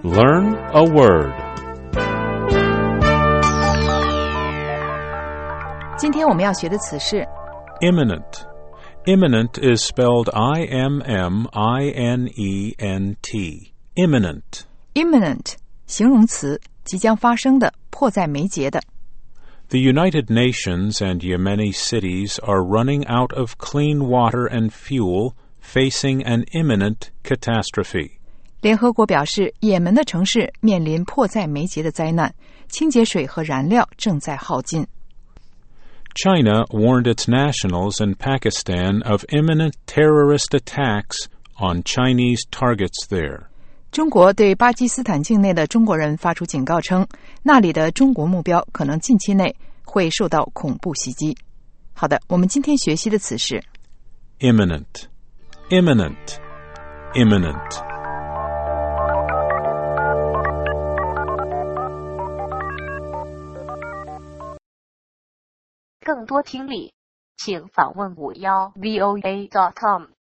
Learn a word. 今天我们要学的词是 Imminent. Imminent is spelled I-M-M-I-N-E-N-T. Imminent. imminent 形容词，即将发生的，迫在眉睫的。 The United Nations and Yemeni cities are running out of clean water and fuel, facing an imminent catastrophe. 联合国表示，也门的城市面临迫在眉睫的灾难，清洁水和燃料正在耗尽。 China warned its nationals in Pakistan of imminent terrorist attacks on Chinese targets there. 中国对巴基斯坦境内的中国人发出警告称，那里的中国目标可能近期内会受到恐怖袭击。好的，我们今天学习的词是 Imminent. Imminent. Imminent. 更多听力，请访问51voa.com。